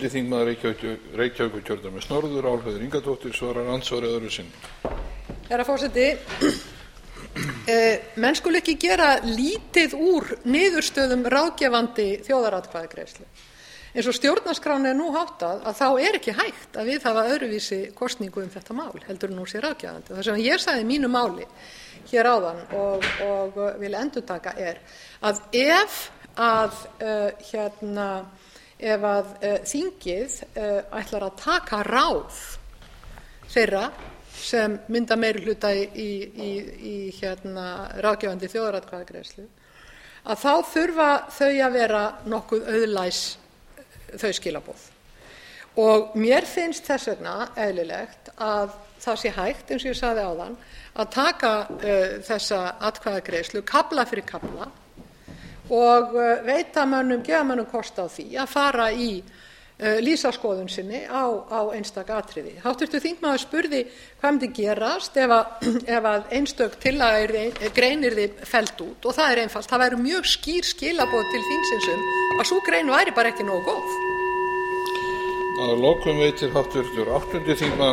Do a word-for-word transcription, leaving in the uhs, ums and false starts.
þingmaður Reykjavíkurkjördæmis norður, Álfheiður Ingadóttir, svarar andsvari öðru sinni. Herra forseti, menn skulu ekki gera lítið úr niðurstöðum ráðgefandi þjóðaratkvæðagreiðslu. Eins og stjórnarskráin er nú háttað að þá er ekki hægt að viðhafa öðruvísi kosningu um þetta mál heldur en nú sé ráðgefandi. Það sem ég sagði í mínu máli hér áðan og, og vil endurtaka er að ef að uh, hérna ef að uh, þingið uh, ætlar að taka ráð þeirra sem mynda meirihluta í, í, í, í hérna, ráðgefandi þjóðaratkvæðagreiðslu, að þá þurfa þau að vera nokkuð auðlæs þau skilaboð. Og mér finnst þess vegna eðlilegt að það sé hægt, eins og ég sagði áðan, að taka uh, þessa atkvæðagreiðslu kafla fyrir kafla og uh, veita mönnum, gefa mönnum kost á því að fara í uh, lýsa skoðun sinni á, á einstaka atriði. Háttvirtur þingmaður spurði hvað myndi gerast ef að, ef að einstök tillaga grein yrði felld út, og það er einfalt, það væru mjög skýr skilaboð til þingsins um að sú grein væri bara ekki nógu góð. Að lokum veitir háttvirtur áttundi þingmaður